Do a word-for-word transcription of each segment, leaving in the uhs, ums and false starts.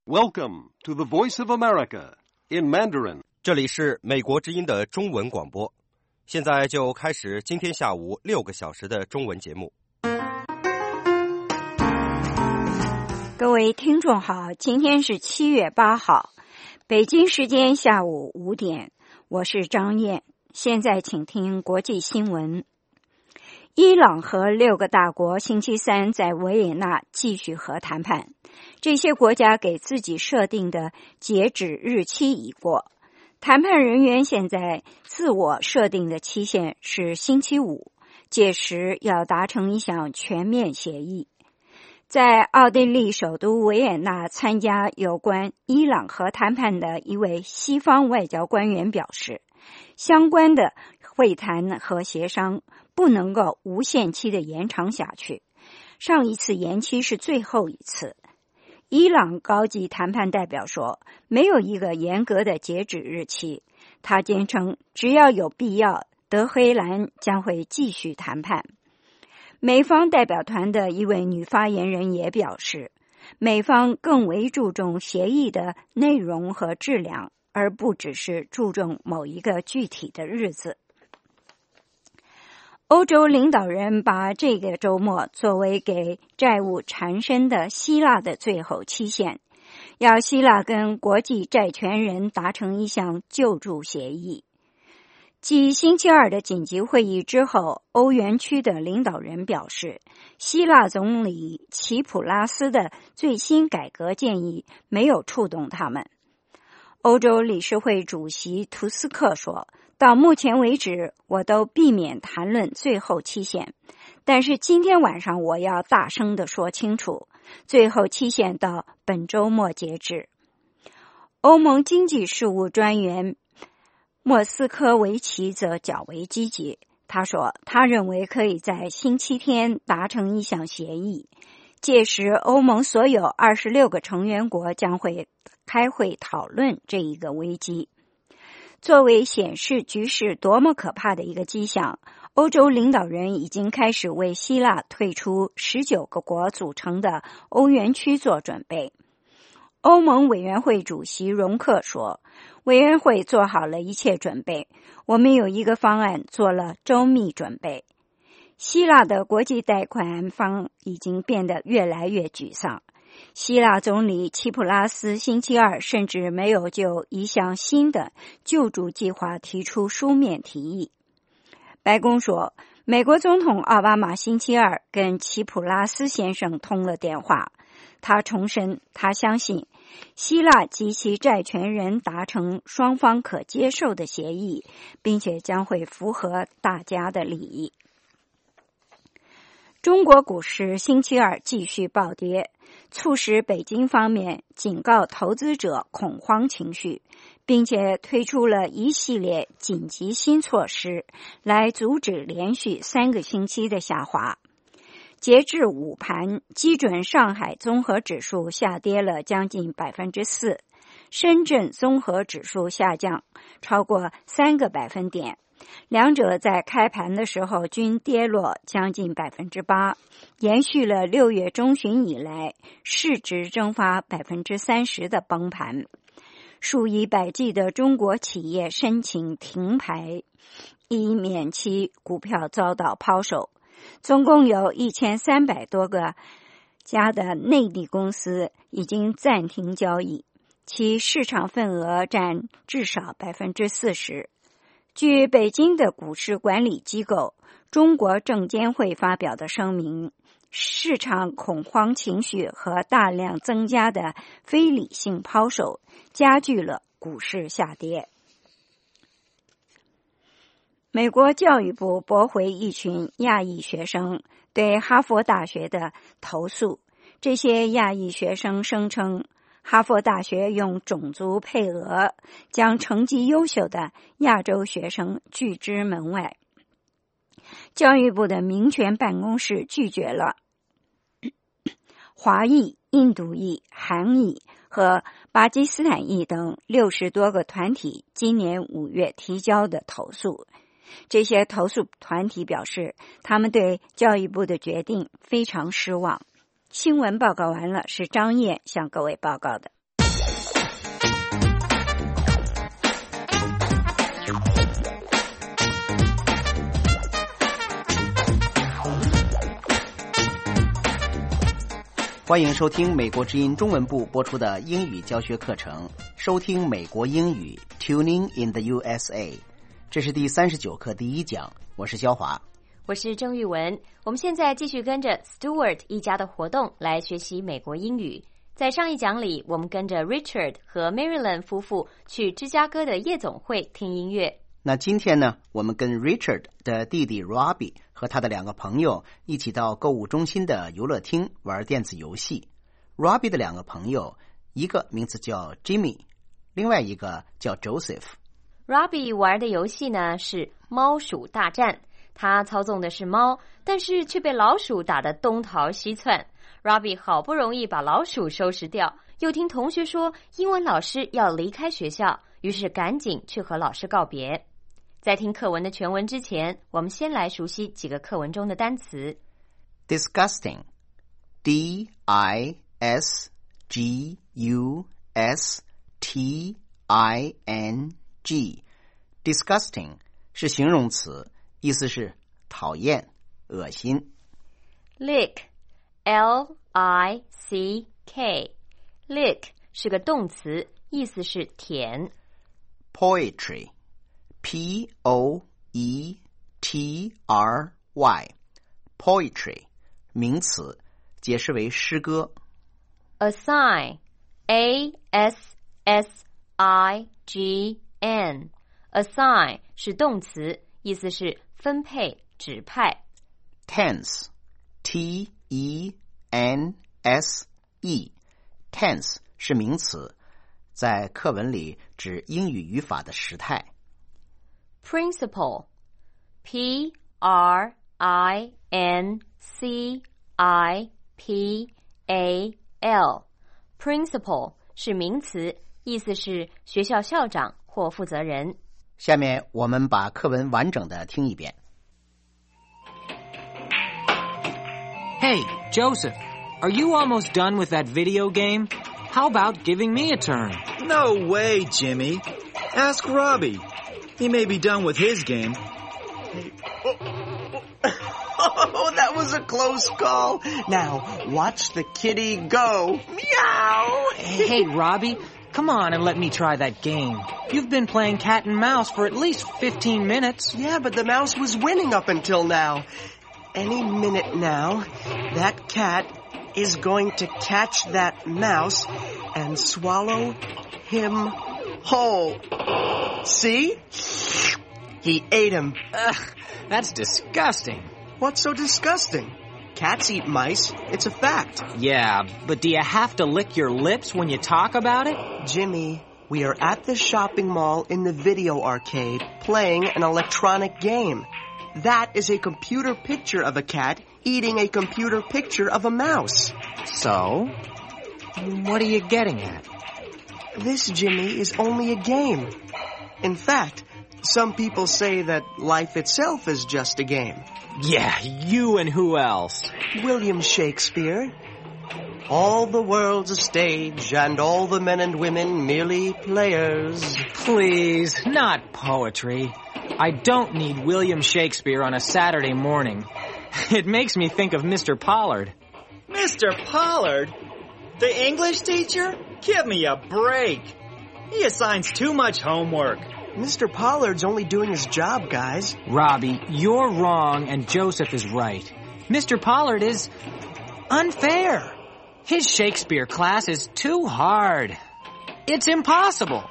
Welcome to the Voice of America in Mandarin. 这里是美国之音的中文广播，现在就开始今天下午六个小时的中文节目。 各位听众好，今天是七月八号，北京时间下午五点，我是张燕。现在请听国际新闻。伊朗和六个大国星期三在维也纳继续核谈判，这些国家给自己设定的截止日期已过。谈判人员现在自我设定的期限是星期五，届时要达成一项全面协议。在奥地利首都维也纳参加有关伊朗核谈判的一位西方外交官员表示，相关的会谈和协商不能够无限期的延长下去，上一次延期是最后一次。伊朗高级谈判代表说，没有一个严格的截止日期，他坚称只要有必要，德黑兰将会继续谈判。美方代表团的一位女发言人也表示，美方更为注重协议的内容和质量，而不只是注重某一个具体的日子。欧洲领导人把这个周末作为给债务缠身的希腊的最后期限，要希腊跟国际债权人达成一项救助协议。继星期二的紧急会议之后，欧元区的领导人表示，希腊总理齐普拉斯的最新改革建议没有触动他们。欧洲理事会主席图斯克说，到目前为止，我都避免谈论最后期限，但是今天晚上我要大声地说清楚，最后期限到本周末截止。欧盟经济事务专员莫斯科维奇则较为积极，他说，他认为可以在星期天达成一项协议，届时欧盟所有二十六个成员国将会开会讨论这一个危机。作为显示局势多么可怕的一个迹象，欧洲领导人已经开始为希腊退出十九个国组成的欧元区做准备。欧盟委员会主席容克说，委员会做好了一切准备，我们有一个方案做了周密准备。希腊的国际贷款方已经变得越来越沮丧。希腊总理齐普拉斯星期二甚至没有就一项新的救助计划提出书面提议。白宫说，美国总统奥巴马星期二跟齐普拉斯先生通了电话，他重申他相信希腊及其债权人达成双方可接受的协议，并且将会符合大家的利益。中国股市星期二继续暴跌，促使北京方面警告投资者恐慌情绪，并且推出了一系列紧急新措施来阻止连续三个星期的下滑。截至午盘，基准上海综合指数下跌了将近百分之四，深圳综合指数下降超过三个百分点。两者在开盘的时候均跌落将近百分之八，延续了六月中旬以来市值蒸发百分之三十的崩盘。数以百计的中国企业申请停牌，以免其股票遭到抛售。总共有一千三百多个家的内地公司已经暂停交易，其市场份额占至少百分之四十。据北京的股市管理机构中国证监会发表的声明，市场恐慌情绪和大量增加的非理性抛售加剧了股市下跌。美国教育部驳回一群亚裔学生对哈佛大学的投诉，这些亚裔学生声称哈佛大学用种族配额将成绩优秀的亚洲学生拒之门外。教育部的民权办公室拒绝了华裔、印度裔、韩裔和巴基斯坦裔等六十多个团体今年五月提交的投诉。这些投诉团体表示，他们对教育部的决定非常失望。新闻报告完了，是张燕向各位报告的。 欢迎收听美国之音中文部播出的英语教学课程，收听美国英语 Tuning in the U S A。 这是第三十九课第一讲，我是肖华， 我是郑玉文。我们现在继续跟着 Stewart 一家的活动来学习美国英语。在上一讲里，我们跟着 Richard 和 Marilyn 夫妇去芝加哥的夜总会听音乐。 那今天呢，我们跟 Richard 的弟弟 Robbie 和他的两个朋友一起到购物中心的游乐厅玩电子游戏。 Robbie 的两个朋友，一个名字叫 Jimmy， 另外一个叫 Joseph。 Robbie 玩的游戏呢是猫鼠大战，他操纵的是猫，但是却被老鼠打得东逃西窜。 Robbie 好不容易把老鼠收拾掉，又听同学说英文老师要离开学校，于是赶紧去和老师告别。在听课文的全文之前，我们先来熟悉几个课文中的单词。 Disgusting D I S G U S T I N G Disgusting 是形容词，意思是讨厌、恶心。 Lick L I C K Lick 是个动词，意思是舔。 Poetry P O E T R Y Poetry 名词，解释为诗歌。 Assign A S S I G N Assign 是动词，意思是分配、指派。 Tense T E N S E Tense 是名词，在课文里指英语语法的时态。 Principal P R I N C I P A L Principal 是名词，意思是学校校长或负责人。 下面我们把课文完整的听一遍。 Hey, Joseph, are you almost done with that video game? How about giving me a turn? No way, Jimmy. Ask Robbie. He may be done with his game. Oh, that was a close call. Now, watch the kitty go. Meow! Hey, Robbie, come on and let me try that game. You've been playing cat and mouse for at least fifteen minutes. Yeah, but the mouse was winning up until now. Any minute now, that cat is going to catch that mouse and swallow him whole. See? He ate him. Ugh, that's disgusting. What's so disgusting? Cats eat mice. It's a fact. Yeah, but do you have to lick your lips when you talk about it? Jimmy, we are at the shopping mall in the video arcade playing an electronic game. That is a computer picture of a cat eating a computer picture of a mouse. So? What are you getting at? This, Jimmy, is only a game. In fact, some people say that life itself is just a game. Yeah, you and who else? William Shakespeare. All the world's a stage, and all the men and women merely players. Please, not poetry. I don't need William Shakespeare on a Saturday morning. It makes me think of Mister Pollard. Mister Pollard? The English teacher? Give me a break. He assigns too much homework. Mister Pollard's only doing his job, guys. Robbie, you're wrong and Joseph is right. Mister Pollard is unfair. His Shakespeare class is too hard. It's impossible.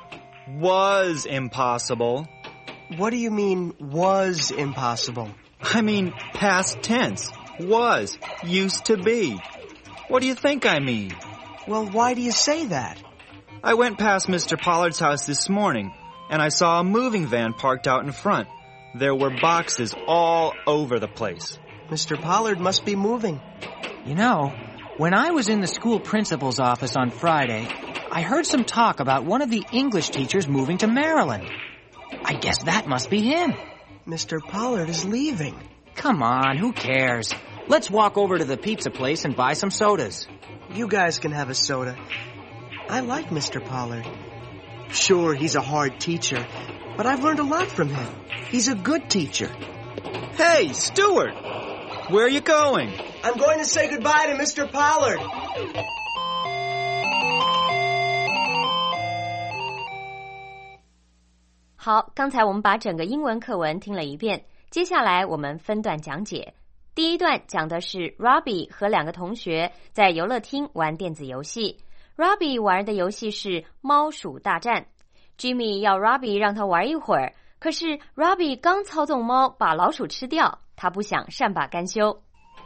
Was impossible. What do you mean, was impossible? I mean, past tense. Was. Used to be. What do you think I mean? Well, why do you say that? I went past Mister Pollard's house this morning, and I saw a moving van parked out in front. There were boxes all over the place. Mister Pollard must be moving. You know, when I was in the school principal's office on Friday, I heard some talk about one of the English teachers moving to Maryland. I guess that must be him. Mister Pollard is leaving. Come on, who cares? Let's walk over to the pizza place and buy some sodas. You guys can have a soda. I like Mister Pollard. Sure, he's a hard teacher, but I've learned a lot from him. He's a good teacher. Hey, Stewart! Where are you going? I'm going to say goodbye to Mister Pollard. 好，刚才我们把整个英文课文听了一遍，接下来我们分段讲解。第一段讲的是 Robbie 和两个同学在游乐厅玩电子游戏。Robbie 玩的游戏是猫鼠大战。Jimmy 要 Robbie 让他玩一会儿，可是 Robbie 刚操纵猫把老鼠吃掉，他不想善罢甘休。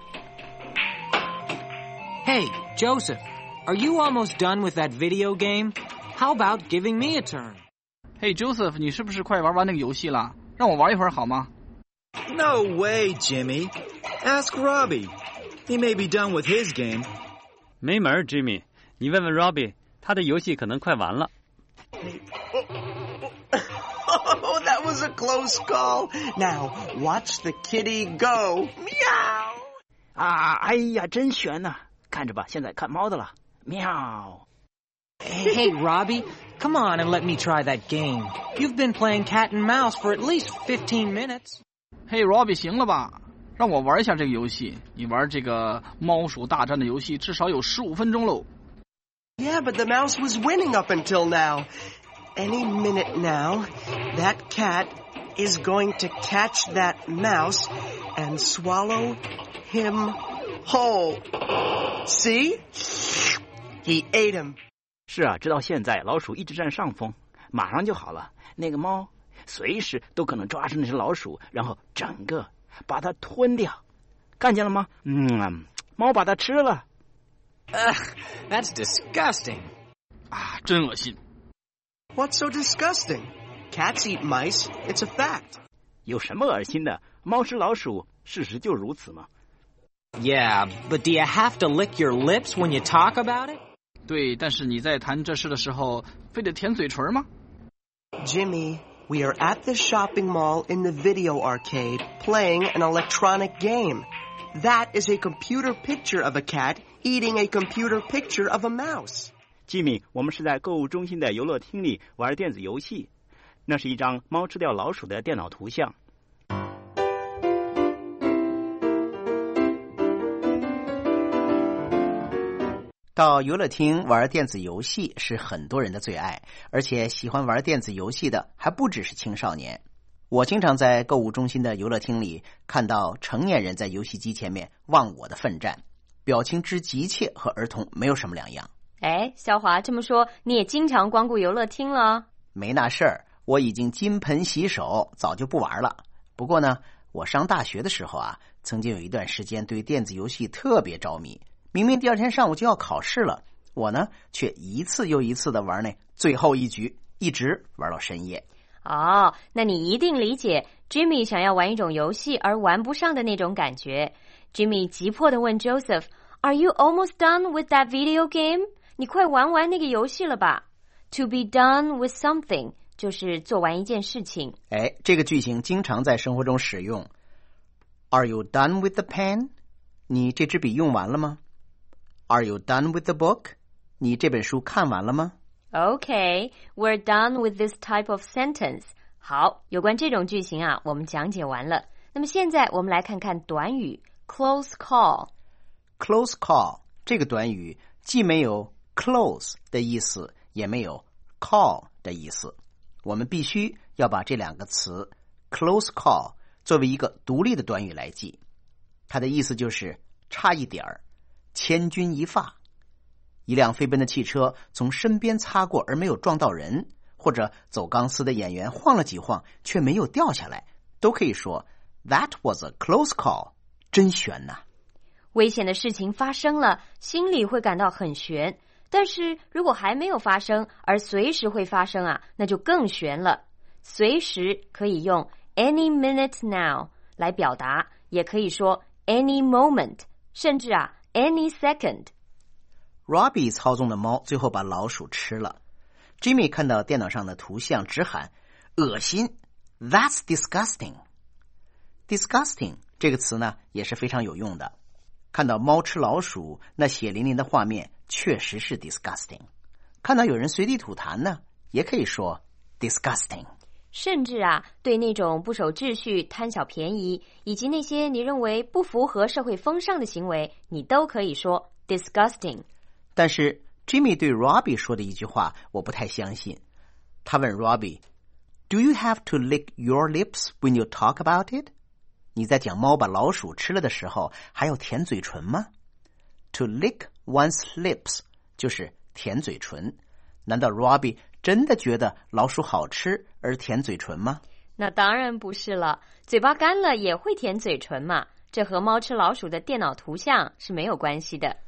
Hey, Joseph, are you almost done with that video game? How about giving me a turn? Hey, Joseph, 你是不是快玩完那个游戏了？让我玩一会儿好吗？ No way, Jimmy. Ask Robbie. He may be done with his game. 没门 Jimmy. 你问问 Robbie, 他的游戏可能快完了。 Oh, that was a close call. Now, watch the kitty go. Meow! 啊，哎呀，真悬呐！看着吧，现在看猫的了。喵。 Hey, Robbie, come on and let me try that game. You've been playing cat and mouse for at least fifteen minutes. Hey, Robbie, 行了吧？让我玩一下这个游戏。你玩这个猫鼠大战的游戏至少有十五分钟喽。 Yeah, but the mouse was winning up until now. Any minute now, that cat is going to catch that mouse and swallow him whole. See? He ate him. 是啊，直到现在，老鼠一直占上风，马上就好了。那个猫随时都可能抓住那只老鼠，然后整个把它吞掉。看见了吗？嗯，猫把它吃了。 Ugh, that's disgusting. 啊，真恶心。 What's so disgusting? Cats eat mice. It's a fact. 有什么恶心的？猫吃老鼠，事实就如此嘛。 Yeah, but do you have to lick your lips when you talk about it? 对，但是你在谈这事的时候，非得舔嘴唇吗？ Jimmy, we are at the shopping mall in the video arcade playing an electronic game. That is a computer picture of a cat eating a computer picture of a mouse. Jimmy, 我们是在购物中心的游乐厅里玩电子游戏，那是一张猫吃掉老鼠的电脑图像。 到游乐厅玩电子游戏是很多人的最爱，而且喜欢玩电子游戏的还不只是青少年。我经常在购物中心的游乐厅里看到成年人在游戏机前面忘我的奋战，表情之急切和儿童没有什么两样。 哎，肖华，这么说你也经常光顾游乐厅了？ 没那事儿，我已经金盆洗手，早就不玩了。不过呢，我上大学的时候啊，曾经有一段时间对电子游戏特别着迷。明明第二天上午就要考试了，我呢却一次又一次的玩那最后一局，一直玩到深夜。 哦，那你一定理解 Jimmy 想要玩一种游戏而玩不上的那种感觉。Jimmy 急迫地问 Joseph, Are you almost done with that video game? 你快玩完那个游戏了吧？ To be done with something 就是做完一件事情。 哎，这个句型经常在生活中使用。Are you done with the pen? 你这支笔用完了吗？ Are you done with the book? 你这本书看完了吗？ Okay, we're done with this type of sentence. 好，有关这种句型啊，我们讲解完了。那么现在我们来看看短语 close call. Close call 这个短语既没有 close 的意思，也没有 call 的意思。我们必须要把这两个词 close call 作为一个独立的短语来记。它的意思就是差一点儿，千钧一发。一辆飞奔的汽车从身边擦过而没有撞到人，或者走钢丝的演员晃了几晃却没有掉下来，都可以说 That was a close call. 真悬呐！ 危险的事情发生了，心里会感到很悬。但是如果还没有发生，而随时会发生啊，那就更悬了。随时可以用 any minute now 来表达，也可以说 any moment， 甚至啊 any second。Robbie 操纵的猫最后把老鼠吃了。Jimmy 看到电脑上的图像直喊恶心 That's disgusting. Disgusting 这个词呢也是非常有用的。看到猫吃老鼠，那血淋淋的画面确实是 disgusting。 看到有人随地吐痰呢，也可以说 disgusting。 甚至啊，对那种不守秩序、贪小便宜，以及那些你认为不符合社会风尚的行为，你都可以说 disgusting。 但是 Jimmy 对 Robbie 说的一句话我不太相信。他问 Robbie, Do you have to lick your lips when you talk about it? 你在讲猫把老鼠吃了的时候还要舔嘴唇吗？ To lick one's lips 就是舔嘴唇。难道 Robbie 真的觉得老鼠好吃而舔嘴唇吗？ 那当然不是了，嘴巴干了也会舔嘴唇嘛，这和猫吃老鼠的电脑图像是没有关系的。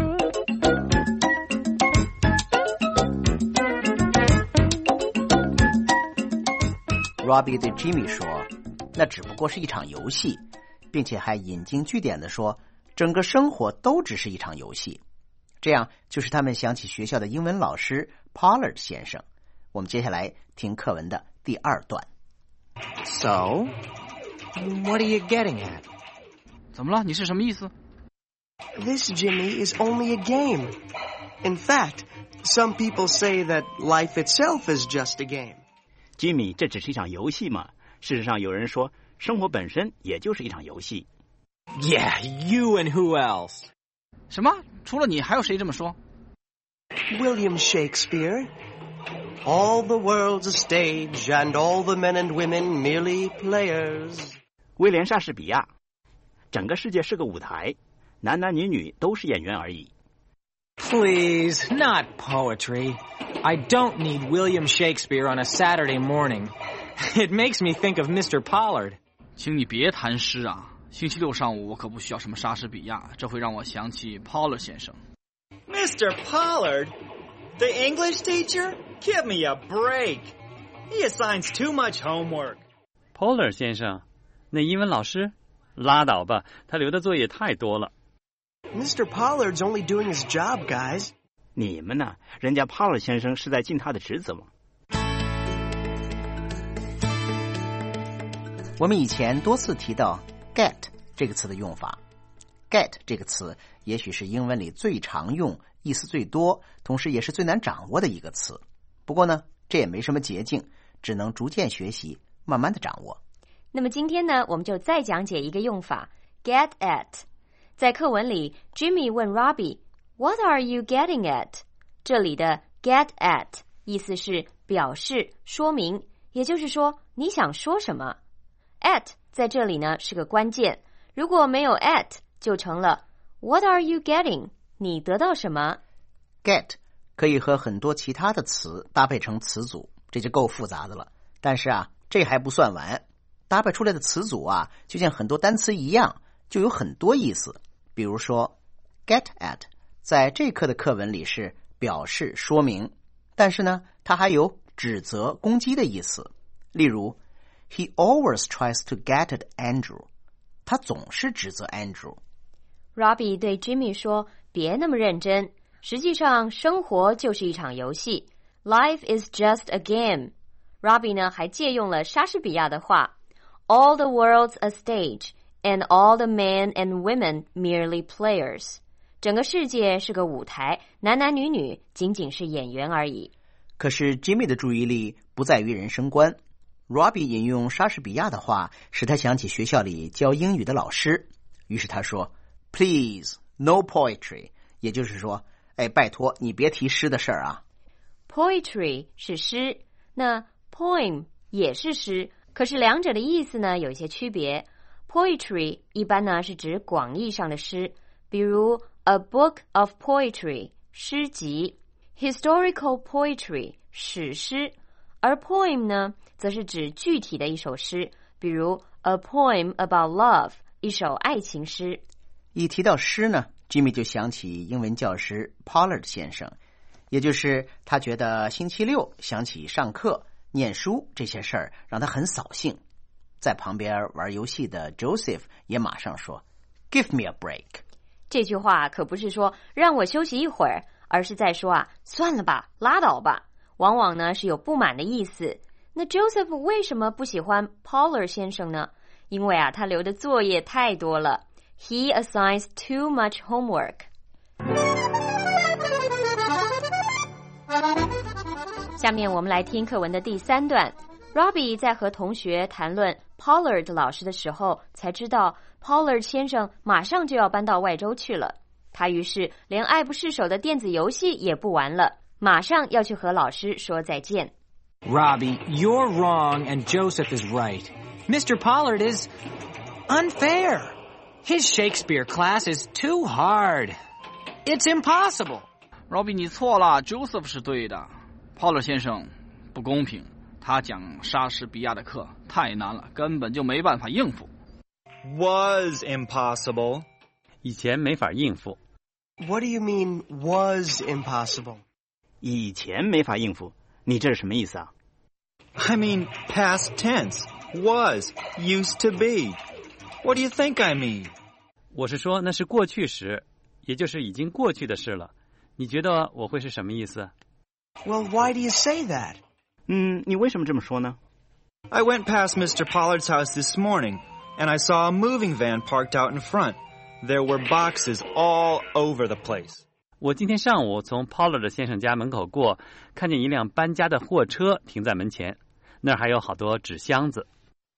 Robbie 对 Jimmy 说，那只不过是一场游戏，并且还引经据典地说，整个生活都只是一场游戏。这样就使他们想起学校的英文老师 Pollard 先生。我们接下来听课文的第二段。 So, what are you getting at? 怎么了？你是什么意思？ This, Jimmy, is only a game. In fact, some people say that life itself is just a game. Jimmy, 这只是一场游戏嘛。事实上有人说生活本身也就是一场游戏。 Yeah, you and who else? 什么？除了你还有谁这么说？ William Shakespeare. All the world's a stage, and all the men and women merely players. 威廉莎士比亚，整个世界是个舞台，男男女女都是演员而已。 Please, not poetry. I don't need William Shakespeare on a Saturday morning. It makes me think of Mister Pollard. 请你别谈诗啊，星期六上午我可不需要什么莎士比亚，这会让我想起 Pollard 先生。 Mister Pollard? The English teacher? Give me a break. He assigns too much homework. Pollard 先生，那英文老师？拉倒吧，他留的作业太多了。 Mister Pollard's only doing his job, guys. 你们呢？人家 Pollard 先生是在尽他的职责吗？ 我们以前多次提到 get 这个词的用法。get 这个词也许是英文里最常用、意思最多，同时也是最难掌握的一个词。不过呢，这也没什么捷径，只能逐渐学习，慢慢的掌握。 那么今天呢，我们就再讲解一个用法 get at。在课文里 Jimmy 问 Robbie What are you getting at? 这里的 get at 意思是表示、说明，也就是说你想说什么。at 在这里呢是个关键，如果没有 at 就成了 What are you getting? 你得到什么？ get 可以和很多其他的词搭配成词组，这就够复杂的了。但是啊，这还不算完，搭配出来的词组啊，就像很多单词一样，就有很多意思。比如说 get at 在这课的课文里是表示说明，但是呢它还有指责攻击的意思。例如 He always tries to get at Andrew. 他总是指责 Andrew. Robbie 对 Jimmy 说别那么认真，实际上生活就是一场游戏 Life is just a game. Robbie 呢还借用了莎士比亚的话 All the world's a stage, and all the men and women merely players. 整个世界是个舞台，男男女女仅仅是演员而已。 可是 Jimmy 的注意力不在于人生观。Robbie 引用莎士比亚的话，使他想起学校里教英语的老师。于是他说 Please, no poetry. 也就是说，哎，拜托你别提诗的事儿啊。 Poetry 是诗，那 poem 也是诗，可是两者的意思呢有一些区别。Poetry 一般呢是指广义上的诗，比如 a book of poetry 诗集， historical poetry 史诗，而 poem 呢则是指具体的一首诗，比如 a poem about love 一首爱情诗。 一提到诗呢 Jimmy 就想起英文教师 Pollard 先生，也就是他觉得星期六想起上课念书这些事儿让他很扫兴。在旁边玩游戏的 Joseph 也马上说 Give me a break. 这句话可不是说让我休息一会儿，而是在说啊，算了吧，拉倒吧，往往呢是有不满的意思。那 Joseph 为什么不喜欢 Pollard 先生呢？因为啊他留的作业太多了， He assigns too much homework. 下面我们来听课文的第三段。Robbie 在和同学谈论 Pollard 老师的时候，才知道 Pollard 先生马上就要搬到外州去了。 他于是连爱不释手的电子游戏也不玩了，马上要去和老师说再见。 Robbie, you're wrong and Joseph is right. Mister Pollard is unfair. His Shakespeare class is too hard. It's impossible. Robbie 你错了 ，Joseph 是对的。Pollard 先生不公平，他讲莎士比亚的课太难了，根本就没办法应付。 Was impossible. 以前没法应付。 What do you mean, was impossible? 以前没法应付，你这是什么意思啊？ I mean past tense. Was, used to be. What do you think I mean? 我是说那是过去时，也就是已经过去的事了。你觉得我会是什么意思？ Well, why do you say that? 嗯，你为什么这么说呢？ I went past Mister Pollard's house this morning, and I saw a moving van parked out in front. There were boxes all over the place. 我今天上午从 Pollard 先生家门口过，看见一辆搬家的货车停在门前，那儿还有好多纸箱子。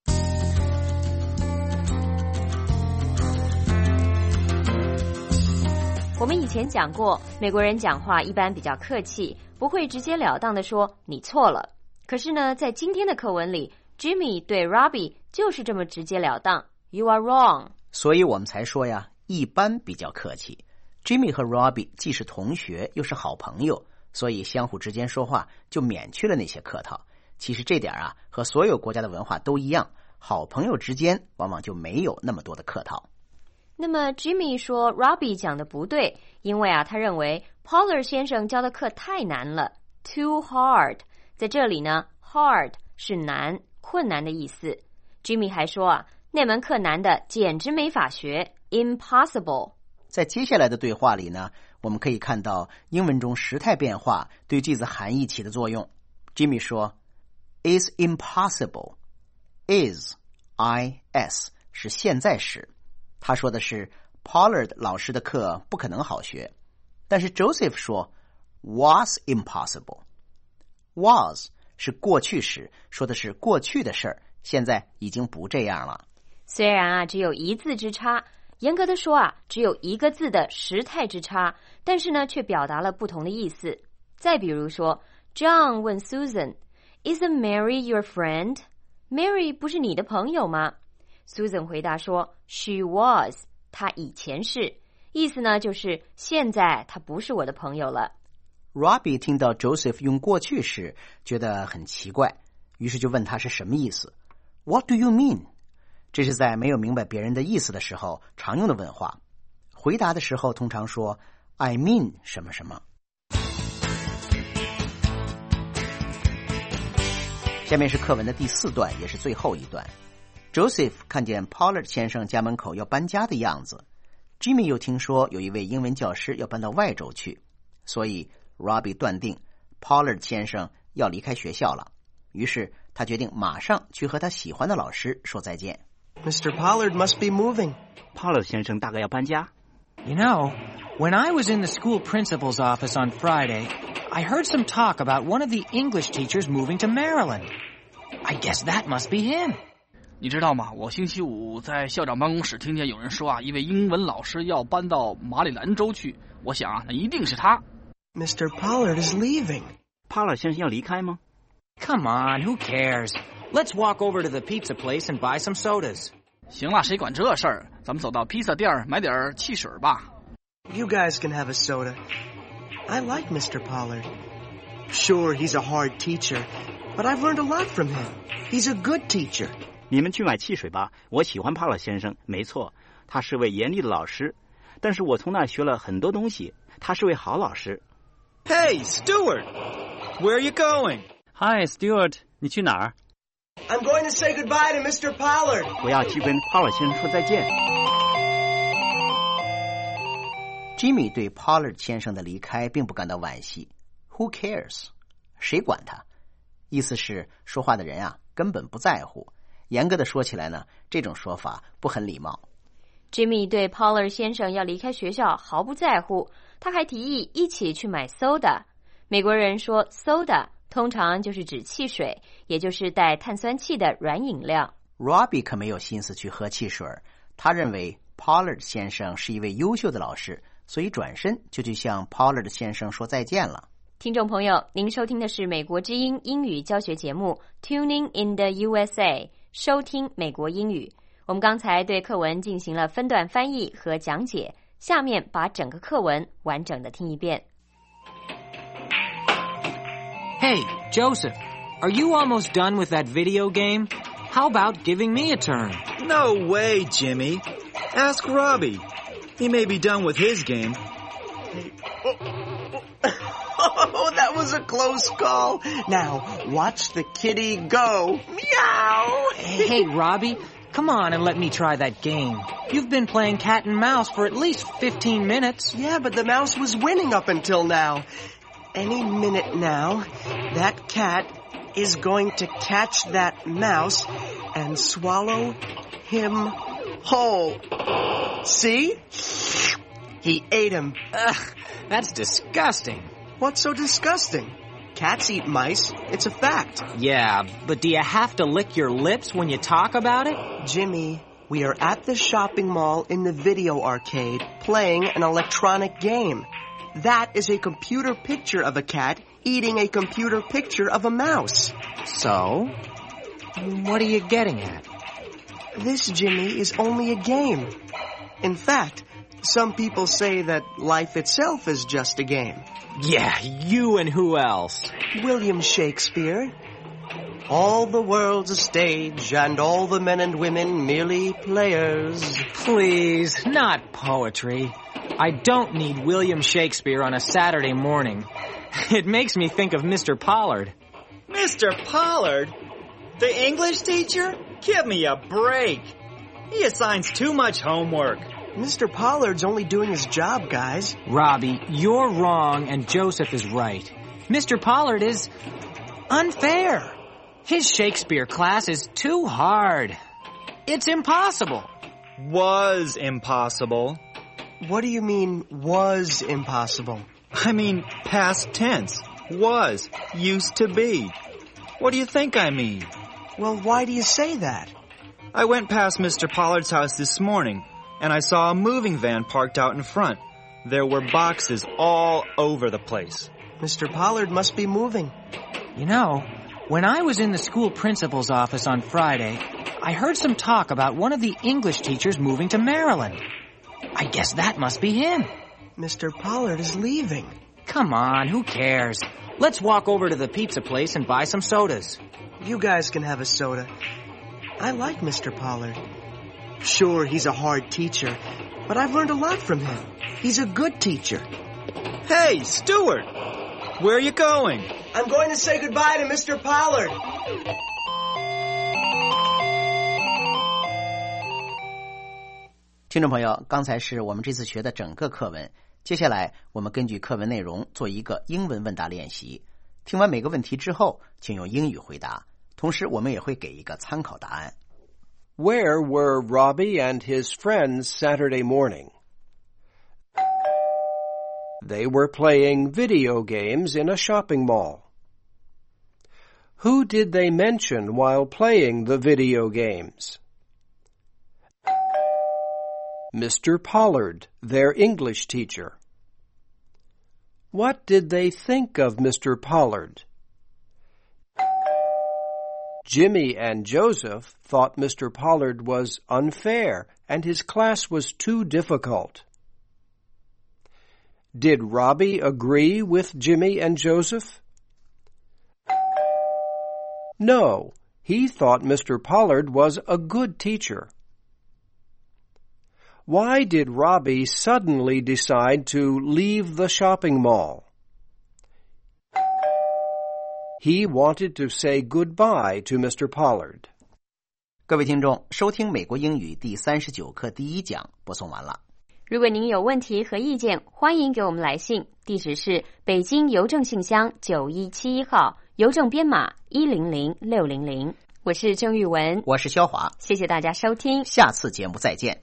我们以前讲过，美国人讲话一般比较客气，不会直截了当的说你错了。可是呢，在今天的课文里 Jimmy 对 Robbie 就是这么直截了当 You are wrong。 所以我们才说呀，一般比较客气。 Jimmy 和 Robbie 既是同学又是好朋友，所以相互之间说话就免去了那些客套。其实这点啊，和所有国家的文化都一样，好朋友之间往往就没有那么多的客套。 那么 Jimmy 说 Robbie 讲的不对，因为啊，他认为 Pollard 先生教的课太难了 too hard。 在这里呢 hard 是难困难的意思。 Jimmy 还说啊，那门课难的简直没法学 impossible。 在接下来的对话里呢，我们可以看到英文中时态变化对句子含义起的作用。 Jimmy 说 is impossible。 is is 是现在时，他说的是 Pollard 老师的课不可能好学。但是 Joseph 说 was impossible。 was 是过去时，说的是过去的事儿，现在已经不这样了。 虽然啊只有一字之差，严格的说啊只有一个字的时态之差，但是呢却表达了不同的意思。再比如说 John 问 Susan Isn't Mary your friend? Mary 不是你的朋友吗？ Susan 回答说 She was， 她以前是，意思呢就是现在她不是我的朋友了。 Robbie 听到 Joseph 用过去时觉得很奇怪，于是就问他是什么意思。 What do you mean？ 这是在没有明白别人的意思的时候常用的问话。回答的时候通常说 I mean 什么什么。下面是课文的第四段，也是最后一段。 Joseph 看见 Pollard 先生家门口要搬家的样子， Jimmy 又听说有一位英文教师要搬到外州去，所以 Robbie 断定 Pollard 先生要离开学校了，于是他决定马上去和他喜欢的老师说再见。 Mister Pollard must be moving. Pollard 先生大概要搬家。 You know, when I was in the school principal's office on Friday, I heard some talk about one of the English teachers moving to Maryland. I guess that must be him. 你知道吗？我星期五在校长办公室听见有人说啊，一位英文老师要搬到马里兰州去。我想啊，那一定是他。 Mister Pollard is leaving. Pollard 先生要离开吗？ Come on, who cares? Let's walk over to the pizza place and buy some sodas. 行了，谁管这事儿？咱们走到披萨店买点汽水吧。 You guys can have a soda. I like Mister Pollard. Sure, he's a hard teacher, but I've learned a lot from him. He's a good teacher. 你们去买汽水吧，我喜欢 Pollard 先生，没错，他是位严厉的老师，但是我从那儿学了很多东西，他是位好老师。 Hey, Stuart! Where are you going? Hi, Stuart. 你去哪儿？ I'm going to say goodbye to Mister Pollard. 我要去跟 Pollard 先生说再见。 Jimmy 对 Pollard 先生的离开并不感到惋惜。 Who cares？ 谁管他？意思是说话的人啊根本不在乎。严格的说起来呢，这种说法不很礼貌。 Jimmy 对 Pollard 先生要离开学校毫不在乎，他还提议一起去买 soda。 美国人说 soda 通常就是指汽水，也就是带碳酸气的软饮料。 Robbie 可没有心思去喝汽水，他认为 Pollard 先生是一位优秀的老师， 所以转身就去向 Pollard 先生说再见了。 听众朋友，您收听的是美国之音英语教学节目 Tuning in the U S A， 收听美国英语。我们刚才对课文进行了分段翻译和讲解，下面把整个课文完整的听一遍。 Hey, Joseph, are you almost done with that video game? How about giving me a turn? No way, Jimmy. Ask Robbie. He may be done with his game. Oh, that was a close call. Now, watch the kitty go. Meow! Hey, Robbie, come on and let me try that game. You've been playing cat and mouse for at least fifteen minutes. Yeah, but the mouse was winning up until now. Any minute now, that cat is going to catch that mouse and swallow him whole. See? He ate him. Ugh, that's disgusting. What's so disgusting? Cats eat mice. It's a fact. Yeah, but do you have to lick your lips when you talk about it? Jimmy, we are at the shopping mall in the video arcade playing an electronic game. That is a computer picture of a cat eating a computer picture of a mouse. So? What are you getting at? This, Jimmy, is only a game. In fact, some people say that life itself is just a game. Yeah, you and who else? William Shakespeare. All the world's a stage, and all the men and women merely players. Please, not poetry. I don't need William Shakespeare on a Saturday morning. It makes me think of Mister Pollard. Mister Pollard? The English teacher? Give me a break. He assigns too much homework. Mister Pollard's only doing his job, guys. Robbie, you're wrong and Joseph is right. Mister Pollard is unfair. His Shakespeare class is too hard. It's impossible. Was impossible. What do you mean, was impossible? I mean, past tense. Was. Used to be. What do you think I mean? Well, why do you say that? I went past Mister Pollard's house this morning, and I saw a moving van parked out in front. There were boxes all over the place. Mister Pollard must be moving. You know, when I was in the school principal's office on Friday, I heard some talk about one of the English teachers moving to Maryland. I guess that must be him. Mister Pollard is leaving. Come on, who cares? Let's walk over to the pizza place and buy some sodas. You guys can have a soda. I like Mister Pollard. Sure, he's a hard teacher, but I've learned a lot from him. He's a good teacher. Hey, Stuart! Where are you going? I'm going to say goodbye to Mister Pollard. 听众朋友，刚才是我们这次学的整个课文，接下来我们根据课文内容做一个英文问答练习。听完每个问题之后，请用英语回答，同时我们也会给一个参考答案。 Where were Robbie and his friends Saturday morning? They were playing video games in a shopping mall. Who did they mention while playing the video games? Mister Pollard, their English teacher. What did they think of Mister Pollard? Jimmy and Joseph thought Mister Pollard was unfair and his class was too difficult. Did Robbie agree with Jimmy and Joseph? No, he thought Mister Pollard was a good teacher. Why did Robbie suddenly decide to leave the shopping mall? He wanted to say goodbye to Mister Pollard. 各位听众，收听美国英语第三十九课第一讲播送完了。 如果您有问题和意见，欢迎给我们来信，地址是北京邮政信箱九一七一号，邮政编码一零零六零零。我是郑玉文， 我是肖华， 谢谢大家收听， 下次节目再见。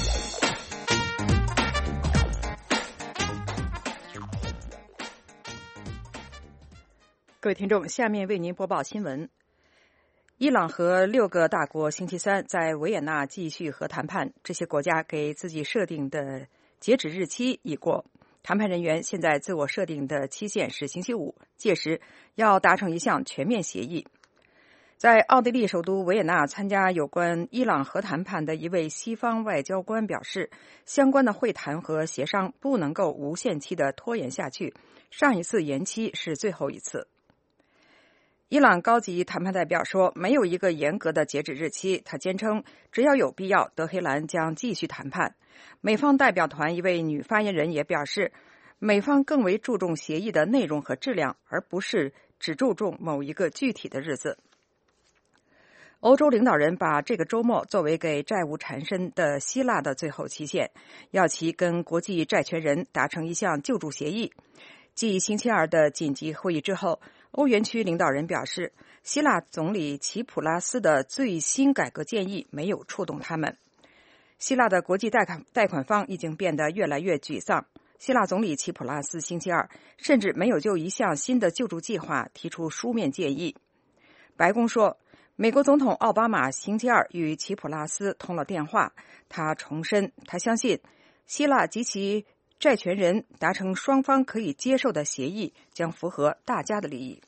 各位听众，下面为您播报新闻。伊朗和六个大国星期三在维也纳继续核谈判，这些国家给自己设定的截止日期已过。谈判人员现在自我设定的期限是星期五，届时要达成一项全面协议。在奥地利首都维也纳参加有关伊朗核谈判的一位西方外交官表示，相关的会谈和协商不能够无限期的拖延下去，上一次延期是最后一次。伊朗高级谈判代表说，没有一个严格的截止日期，他坚称只要有必要，德黑兰将继续谈判。美方代表团一位女发言人也表示，美方更为注重协议的内容和质量，而不是只注重某一个具体的日子。欧洲领导人把这个周末作为给债务缠身的希腊的最后期限，要其跟国际债权人达成一项救助协议。继星期二的紧急会议之后，欧元区领导人表示，希腊总理齐普拉斯的最新改革建议没有触动他们。希腊的国际贷款贷款方已经变得越来越沮丧。希腊总理齐普拉斯星期二甚至没有就一项新的救助计划提出书面建议。白宫说，美国总统奥巴马星期二与齐普拉斯通了电话，他重申他相信希腊及其债权人达成双方可以接受的协议将符合大家的利益。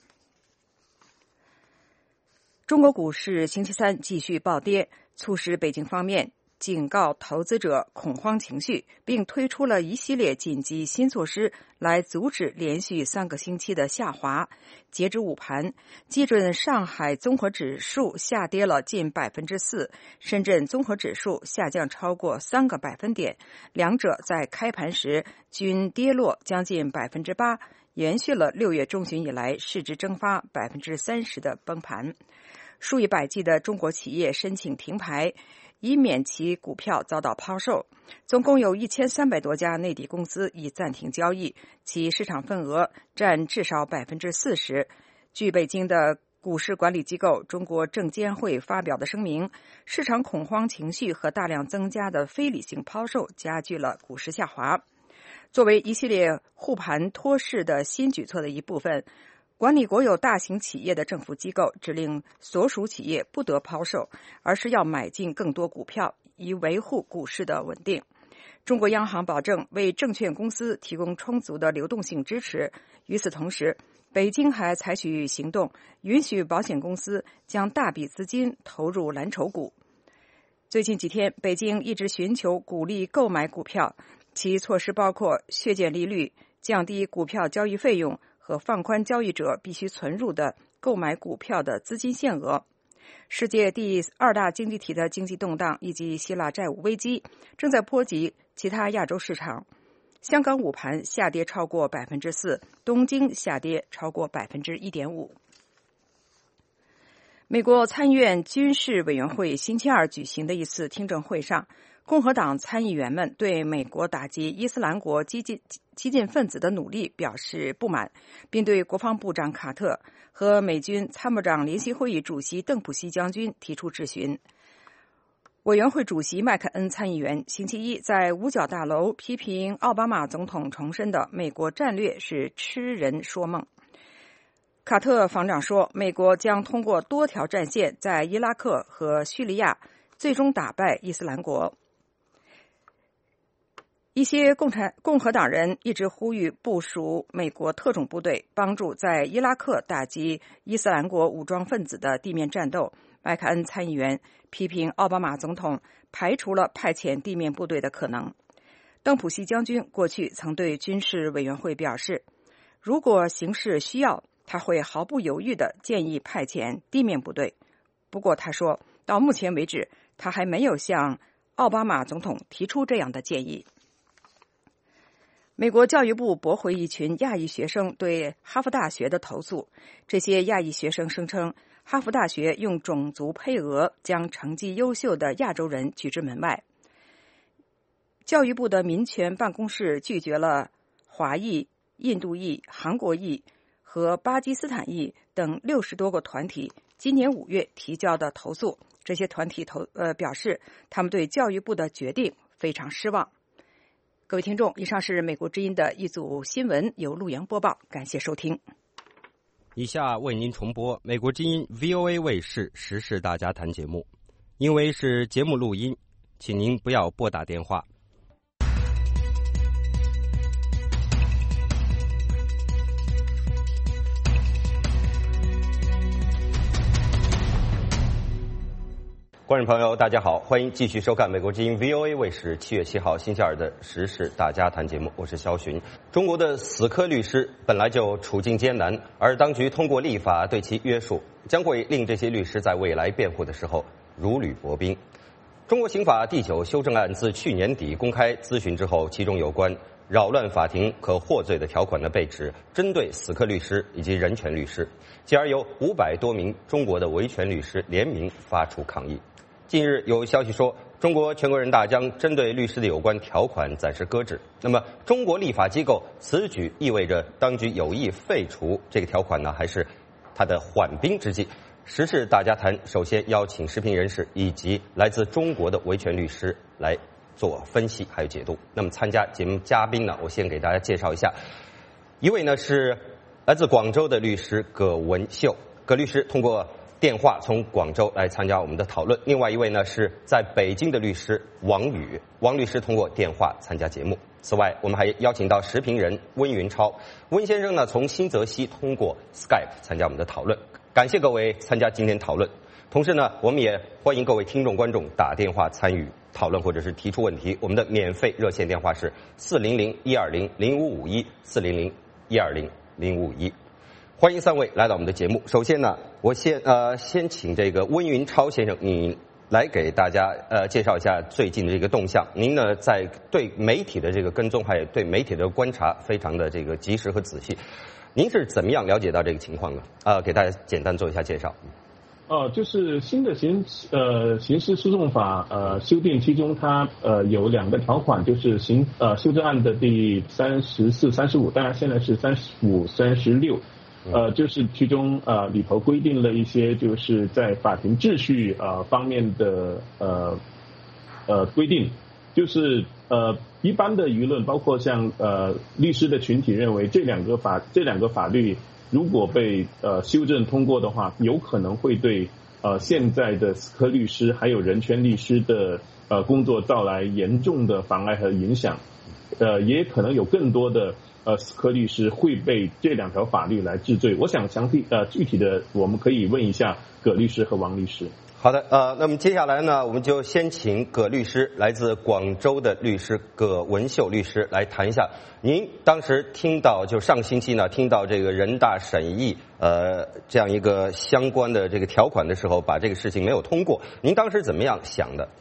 中国股市星期三继续暴跌，促使北京方面警告投资者恐慌情绪，并推出了一系列紧急新措施来阻止连续三个星期的下滑。截至午盘，基准上海综合指数下跌了近百分之四，深圳综合指数下降超过三个百分点，两者在开盘时均跌落将近百分之八，延续了六月中旬以来市值蒸发百分之三十的崩盘。数以百计的中国企业申请停牌，以免其股票遭到抛售。总共有一千三百多家内地公司已暂停交易，其市场份额占至少百分之四十。据北京的股市管理机构中国证监会发表的声明，市场恐慌情绪和大量增加的非理性抛售加剧了股市下滑。作为一系列护盘托市的新举措的一部分，管理国有大型企业的政府机构指令所属企业不得抛售，而是要买进更多股票，以维护股市的稳定。中国央行保证为证券公司提供充足的流动性支持。与此同时，北京还采取行动，允许保险公司将大笔资金投入蓝筹股。最近几天，北京一直寻求鼓励购买股票，其措施包括削减利率、降低股票交易费用和放宽交易者必须存入的购买股票的资金限额。世界第二大经济体的经济动荡以及希腊债务危机正在波及其他亚洲市场。香港午盘下跌超过百分之四，东京下跌超过百分之一点五。美国参议院军事委员会星期二举行的一次听证会上，共和党参议员们对美国打击伊斯兰国激进激进分子的努力表示不满，并对国防部长卡特和美军参谋长联席会议主席邓普西将军提出质询。委员会主席麦克恩参议员星期一在五角大楼批评奥巴马总统重申的美国战略是痴人说梦。卡特防长说，美国将通过多条战线在伊拉克和叙利亚最终打败伊斯兰国。一些共产共和党人一直呼吁部署美国特种部队，帮助在伊拉克打击伊斯兰国武装分子的地面战斗。麦克恩参议员批评奥巴马总统排除了派遣地面部队的可能。邓普西将军过去曾对军事委员会表示，如果形势需要，他会毫不犹豫地建议派遣地面部队。不过他说，到目前为止，他还没有向奥巴马总统提出这样的建议。美国教育部驳回一群亚裔学生对哈佛大学的投诉。这些亚裔学生声称，哈佛大学用种族配额将成绩优秀的亚洲人拒之门外。教育部的民权办公室拒绝了华裔、印度裔、韩国裔和巴基斯坦裔等六十多个团体今年五月提交的投诉。这些团体投呃表示，他们对教育部的决定非常失望。各位听众，以上是美国之音的一组新闻，由陆阳播报，感谢收听。 以下为您重播美国之音 V O A 卫视时事大家谈节目。因为是节目录音，请您不要拨打电话。 观众朋友，大家好，欢迎继续收看美国之音 V O A 卫视七月七号星期二的时事大家谈节目，我是肖寻。中国的死磕律师本来就处境艰难，而当局通过立法对其约束，将会令这些律师在未来辩护的时候如履薄冰。中国刑法第九修正案自去年底公开咨询之后，其中有关扰乱法庭可获罪的条款呢被指针对死磕律师以及人权律师，继而有五百多名中国的维权律师联名发出抗议。近日有消息说，中国全国人大将针对律师的有关条款暂时搁置。那么，中国立法机构此举意味着当局有意废除这个条款呢，还是它的缓兵之计？时事大家谈首先邀请时评人士以及来自中国的维权律师来做分析还有解读。那么参加节目嘉宾呢，我先给大家介绍一下，一位呢是来自广州的律师葛文秀，葛律师通过电话从广州来参加我们的讨论。另外一位呢是在北京的律师王宇，王律师通过电话参加节目。此外，我们还邀请到时评人温云超，温先生呢从新泽西通过 Skype 参加我们的讨论。感谢各位参加今天讨论。同时呢，我们也欢迎各位听众观众打电话参与讨论或者是提出问题。我们的免费热线电话是四零零一二零零五五一四零零一二零零五五一。欢迎三位来到我们的节目。首先呢，我先呃先请这个温云超先生，你来给大家呃介绍一下最近的这个动向。您呢在对媒体的这个跟踪，还有对媒体的观察，非常的这个及时和仔细。您是怎么样了解到这个情况的？呃，给大家简单做一下介绍。 哦、呃，就是新的刑呃刑事诉讼法呃修订，其中它呃有两个条款，就是刑呃修正案的第三十四、三十五，当然现在是三十五、三十六。呃，就是其中呃里头规定了一些就是在法庭秩序呃方面的呃呃规定，就是呃一般的舆论，包括像呃律师的群体认为这两个法这两个法律如果被呃修正通过的话，有可能会对呃现在的死磕律师还有人权律师的呃工作带来严重的妨碍和影响，呃也可能有更多的呃，死磕律师会被这两条法律来治罪。我想详细呃具体的，我们可以问一下葛律师和王律师。 好的，呃，那么接下来呢，我们就先请葛律师，来自广州的律师葛文秀律师来谈一下，您当时听到就上星期呢，听到这个人大审议呃这样一个相关的这个条款的时候，把这个事情没有通过，您当时怎么样想的？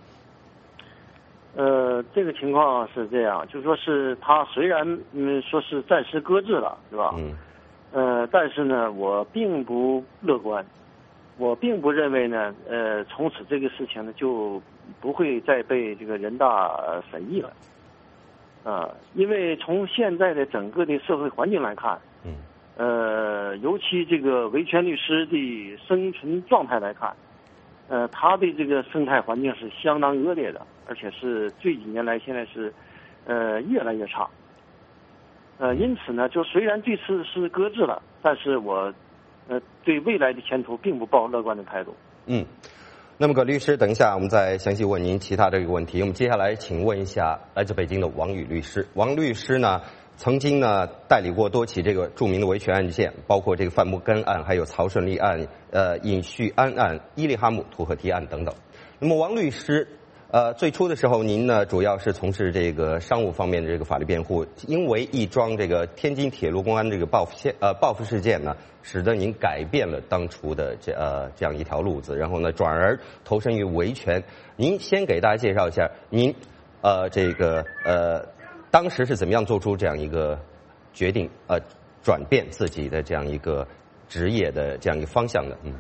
呃，这个情况是这样，就说是他虽然嗯说是暂时搁置了，是吧？嗯。呃，但是呢，我并不乐观，我并不认为呢，呃，从此这个事情呢就不会再被这个人大审议了。啊、呃，因为从现在的整个的社会环境来看，嗯，呃，尤其这个维权律师的生存状态来看，呃，他的这个生态环境是相当恶劣的。而且是这几年来，现在是，呃，越来越差。呃，因此呢，就虽然这次是搁置了，但是我，呃，对未来的前途并不抱乐观的态度。 嗯，那么葛律师，等一下我们再详细问您其他这个问题。我们接下来请问一下来自北京的王宇律师。王律师呢，曾经呢代理过多起这个著名的维权案件，包括这个范摩根案、还有曹顺利案、呃尹旭安案、伊利哈木图赫提案等等。那么王律师。呃，最初的时候，您呢主要是从事这个商务方面的这个法律辩护，因为一桩这个天津铁路公安这个报复现呃报复事件呢，使得您改变了当初的这呃这样一条路子，然后呢转而投身于维权。您先给大家介绍一下，您呃这个呃当时是怎么样做出这样一个决定，呃转变自己的这样一个职业的这样一个方向的？嗯。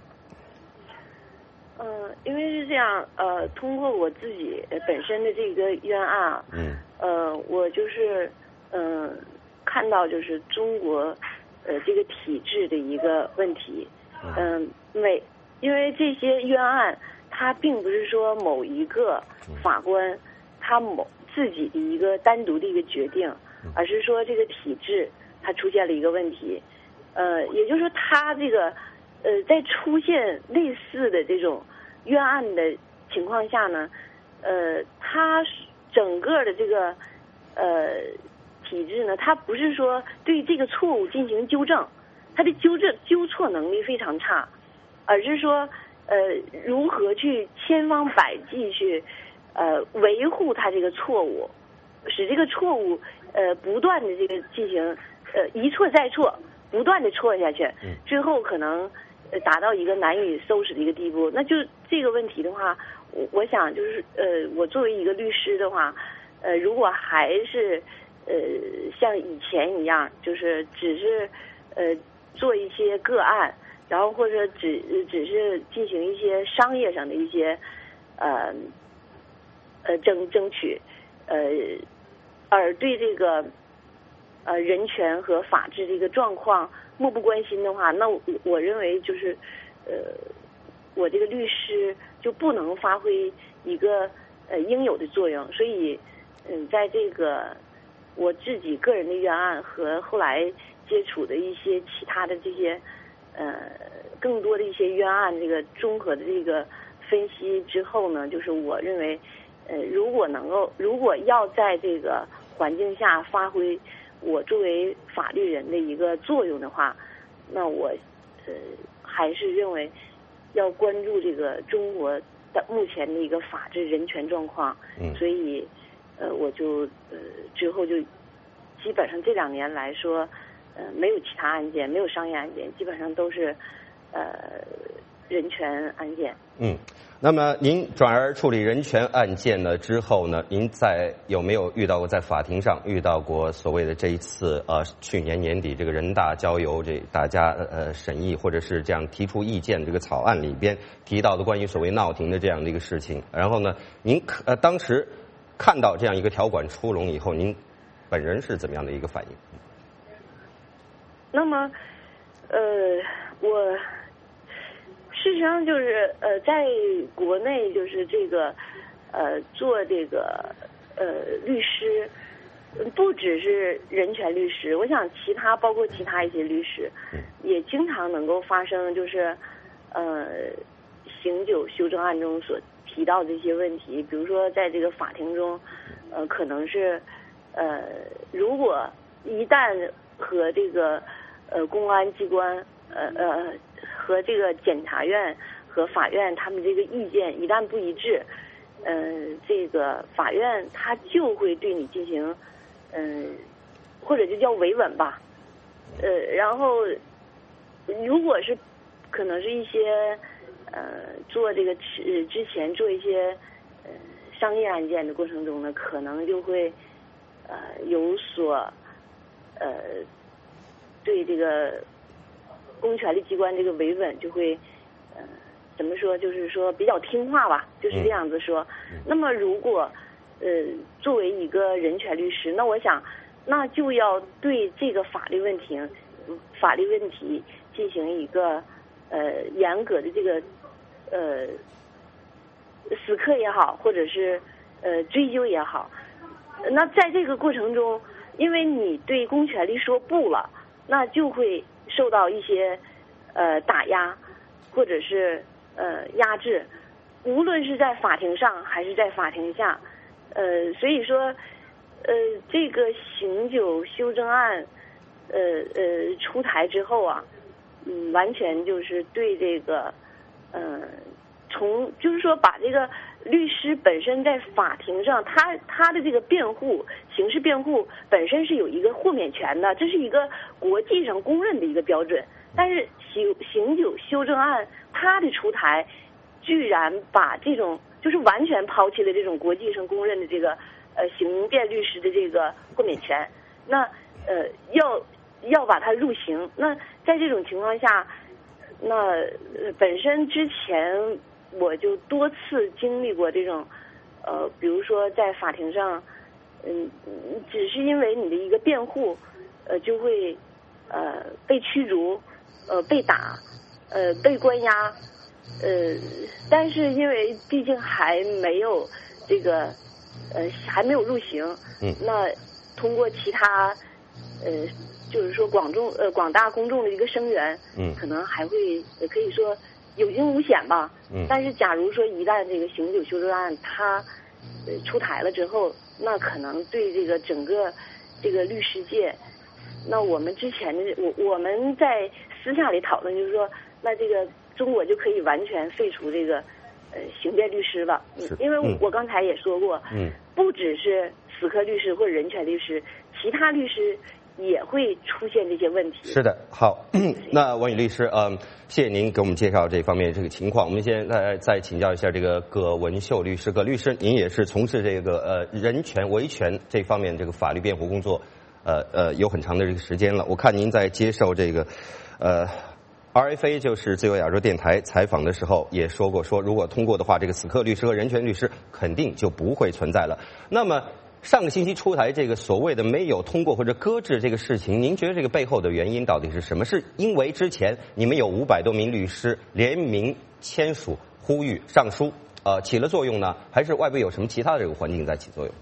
因为是这样，呃，通过我自己本身的这个冤案，嗯，呃，我就是嗯、呃、看到就是中国呃这个体制的一个问题，嗯、呃，每因为这些冤案，它并不是说某一个法官他某自己的一个单独的一个决定，而是说这个体制它出现了一个问题，呃，也就是说它这个呃在出现类似的这种冤案的情况下呢，呃，它整个的这个呃体制呢，它不是说对这个错误进行纠正，它的纠正纠错能力非常差，而是说呃如何去千方百计去呃维护他这个错误，使这个错误呃不断的这个进行呃一错再错，不断的错下去，最后可能呃达到一个难以收拾的一个地步。那就这个问题的话，我我想就是呃我作为一个律师的话，呃如果还是呃像以前一样，就是只是呃做一些个案，然后或者只只是进行一些商业上的一些呃呃争争取，呃而对这个呃人权和法治这个状况漠不关心的话，那我我认为就是呃我这个律师就不能发挥一个呃应有的作用。所以嗯，在这个我自己个人的冤案和后来接触的一些其他的这些呃更多的一些冤案这个综合的这个分析之后呢，就是我认为呃如果能够如果要在这个环境下发挥我作为法律人的一个作用的话，那我呃还是认为要关注这个中国的目前的一个法治人权状况。嗯，所以呃我就呃之后就基本上这两年来说，呃没有其他案件，没有商业案件，基本上都是呃人权案件。 嗯，那么您转而处理人权案件呢之后呢，您在有没有遇到过在法庭上遇到过所谓的这一次呃去年年底这个人大交由这大家呃审议或者是这样提出意见这个草案里边提到的关于所谓闹停的这样的一个事情？然后呢，您呃当时看到这样一个条款出笼以后，您本人是怎么样的一个反应？ 那么呃我事实上就是呃，在国内就是这个呃做这个呃律师，不只是人权律师，我想其他包括其他一些律师，也经常能够发生就是呃刑九修正案中所提到的一些问题，比如说在这个法庭中，呃可能是呃如果一旦和这个呃公安机关呃呃。和这个检察院和法院他们这个意见一旦不一致，嗯、呃，这个法院他就会对你进行，嗯、呃，或者就叫维稳吧，呃，然后如果是可能是一些呃做这个之之前做一些呃商业案件的过程中呢，可能就会呃有所呃对这个公权力机关这个维稳就会，呃，怎么说？就是说比较听话吧，就是这样子说。嗯、那么，如果呃作为一个人权律师，那我想，那就要对这个法律问题、法律问题进行一个呃严格的这个呃死磕也好，或者是呃追究也好。那在这个过程中，因为你对公权力说不了，那就会受到一些呃打压，或者是呃压制，无论是在法庭上还是在法庭下，呃，所以说，呃，这个刑九修正案，呃呃出台之后啊，嗯，完全就是对这个，呃，从就是说把这个律师本身在法庭上，他他的这个辩护，刑事辩护本身是有一个豁免权的，这是一个国际上公认的一个标准。但是刑刑九修正案它的出台，居然把这种就是完全抛弃了这种国际上公认的这个呃刑辩律师的这个豁免权，那呃要要把它入刑。那在这种情况下，那、呃、本身之前我就多次经历过这种，呃，比如说在法庭上，嗯，只是因为你的一个辩护，呃，就会呃被驱逐，呃被打，呃被关押，呃，但是因为毕竟还没有这个，呃还没有入刑，嗯，那通过其他，呃，就是说广众呃广大公众的一个声援，嗯，可能还会呃可以说有惊无险吧。嗯，但是假如说一旦这个刑九修正案它呃出台了之后，那可能对这个整个这个律师界，那我们之前的我我们在私下里讨论，就是说，那这个中国就可以完全废除这个呃刑辩律师了。因为我刚才也说过，嗯，不只是死磕律师或者人权律师，其他律师也会出现这些问题。 是的，好，那王宇律师，嗯，谢谢您给我们介绍这方面这个情况。我们现在再请教一下这个葛文秀律师，葛律师，您也是从事这个呃人权维权这方面这个法律辩护工作，呃呃有很长的这个时间了。我看您在接受这个呃 R F A 就是自由亚洲电台采访的时候也说过，说如果通过的话，这个死磕律师和人权律师肯定就不会存在了。那么上个星期出台这个所谓的没有通过或者搁置这个事情，您觉得这个背后的原因到底是什么？是因为之前你们有五百多名律师联名签署呼吁上书，呃，起了作用呢？还是外部有什么其他的这个环境在起作用？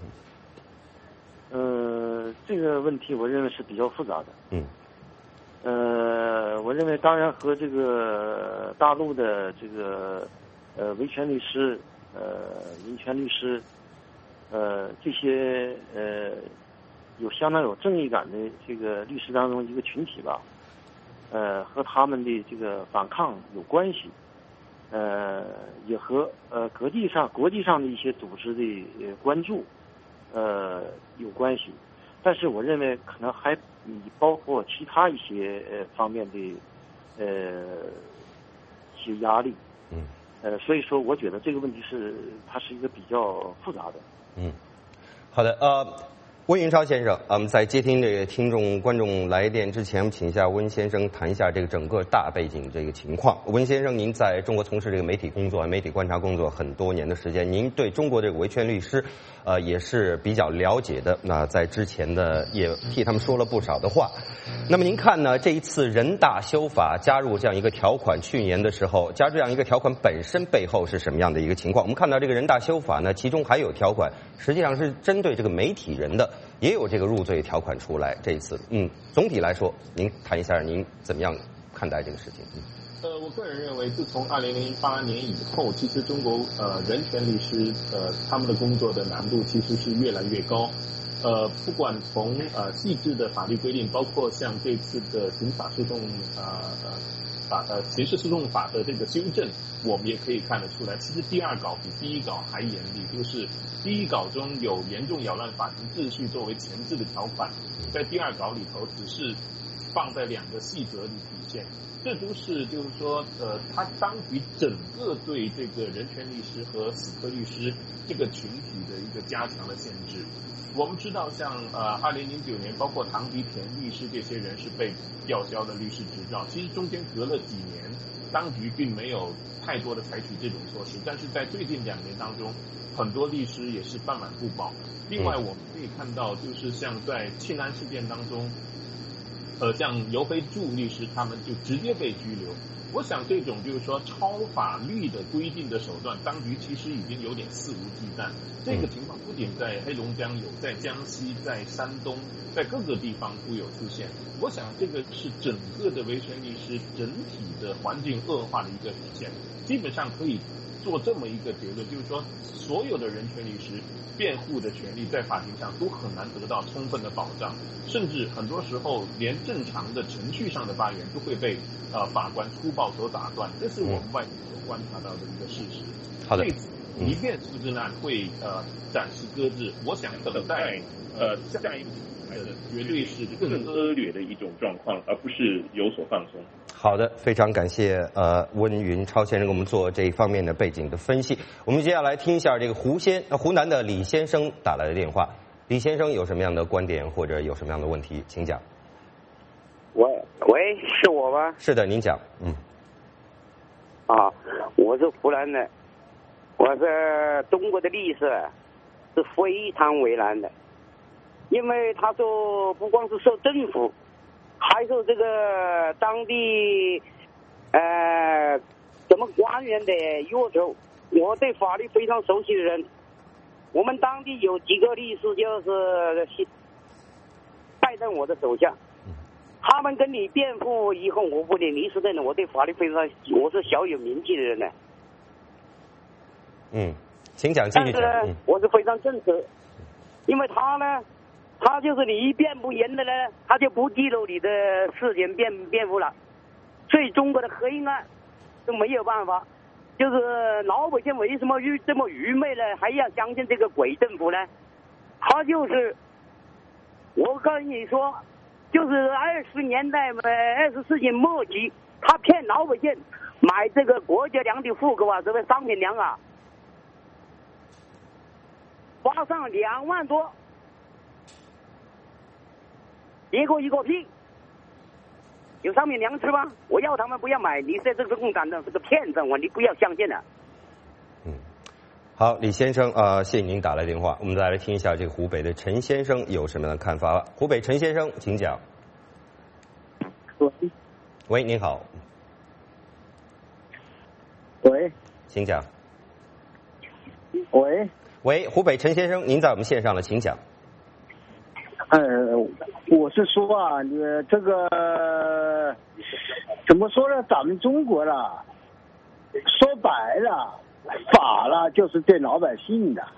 呃，这个问题我认为是比较复杂的。 嗯。 呃，我认为当然和这个大陆的这个呃维权律师、呃民权律师。呃，这些呃有相当有正义感的这个律师当中一个群体吧，呃，和他们的这个反抗有关系，呃，也和呃国际上国际上的一些组织的呃关注呃有关系，但是我认为可能还包括其他一些呃方面的呃一些压力， 嗯， 呃，所以说我觉得这个问题是它是一个比较复杂的。 嗯，好的，呃，温云超先生，我们在接听这个听众观众来电之前，我们请一下温先生谈一下这个整个大背景这个情况。温先生，您在中国从事这个媒体工作、媒体观察工作很多年的时间，您对中国这个维权律师，呃，也是比较了解的。那在之前呢，也替他们说了不少的话。那么您看呢，这一次人大修法加入这样一个条款，去年的时候加入这样一个条款本身背后是什么样的一个情况？我们看到这个人大修法呢，其中还有条款，实际上是针对这个媒体人的，也有这个入罪条款出来。这一次，嗯，总体来说，您谈一下您怎么样看待这个事情？嗯呃，我个人认为，自从二零零八年以后，其实中国呃人权律师呃他们的工作的难度其实是越来越高。呃，不管从呃细致的法律规定，包括像这次的刑法诉讼呃呃法呃刑事诉讼法的这个修正，我们也可以看得出来，其实第二稿比第一稿还严厉。就是第一稿中有严重扰乱法庭秩序作为前置的条款，在第二稿里头只是放在两个细则里体现。这都是就是说，呃，他当局整个对这个人权律师和死磕律师这个群体的一个加强的限制。我们知道，像呃，二零零九年，包括唐迪田律师这些人是被吊销的律师执照。其实中间隔了几年，当局并没有太多的采取这种措施，但是在最近两年当中，很多律师也是饭碗不保。另外，我们可以看到，就是像在庆安事件当中。呃，像尤飞柱律师他们就直接被拘留。我想这种就是说超法律的规定的手段，当局其实已经有点肆无忌惮。这个情况不仅在黑龙江有，在江西、在山东，在各个地方都有出现。我想这个是整个的维权律师整体的环境恶化的一个体现。基本上可以做这么一个结论，就是说所有的人权律师辩护的权利在法庭上都很难得到充分的保障，甚至很多时候连正常的程序上的发言都会被呃法官粗暴所打断，这是我们外界所观察到的一个事实。 好的， 即便苏治难会呃暂时搁置，我想等待呃下一步呃绝对是更恶劣的一种状况，而不是有所放松。 好的，非常感谢呃温云超先生给我们做这一方面的背景的分析。我们接下来听一下这个湖先呃湖南的李先生打来的电话。李先生有什么样的观点或者有什么样的问题，请讲。 喂喂，是我吗？ 是的，您讲。嗯。 啊，我是湖南的，我是中国的律师是非常为难的，因为他说不光是受政府。还受这个当地呃什么官员的要求，我对法律非常熟悉的人，我们当地有几个律师就是拜在我的手下，他们跟你辩护以后，我不领律师证的，我对法律非常，我是小有名气的人呢。 嗯，请讲，继续讲。 但是呢，我是非常正直，因为他呢。他就是你一辩不赢的呢，他就不记录你的事情辩辩护了。 所以中国的黑暗都没有办法。就是老百姓为什么愚这么愚昧呢？还要相信这个鬼政府呢？他就是，我跟你说，就是二十年代嘛，二十世纪末期，他骗老百姓买这个国家粮的户口啊，这个商品粮啊，花上两万多，结果一个屁。有商品粮吃吗？我要他们不要买，你这这是共产党这个骗子，我你不要相信了。 嗯，好，李先生啊、呃，谢谢您打来电话，我们再来听一下这个湖北的陈先生有什么样的看法。湖北陈先生，请讲。 喂， 喂，您好。 喂， 请讲。 喂， 喂，湖北陈先生，您在我们线上了，请讲。 呃，我是说啊，你这个怎么说呢？咱们中国了，说白了，法了就是对老百姓的，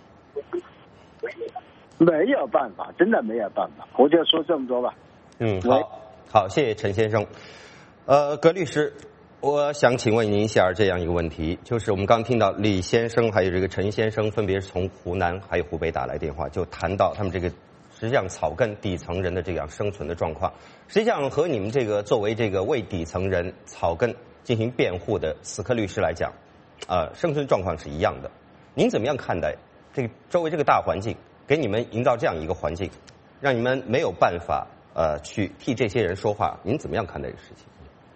没有办法，真的没有办法。我就说这么多吧。 嗯，好，好，谢谢陈先生。呃，葛律师，我想请问您一下这样一个问题，就是我们刚听到李先生还有这个陈先生分别是从湖南还有湖北打来电话，就谈到他们这个实际上草根底层人的这样生存的状况，实际上和你们这个作为这个为底层人草根进行辩护的死磕律师来讲，呃，生存状况是一样的。您怎么样看待这个周围这个大环境，给你们营造这样一个环境，让你们没有办法呃去替这些人说话？您怎么样看待这个事情？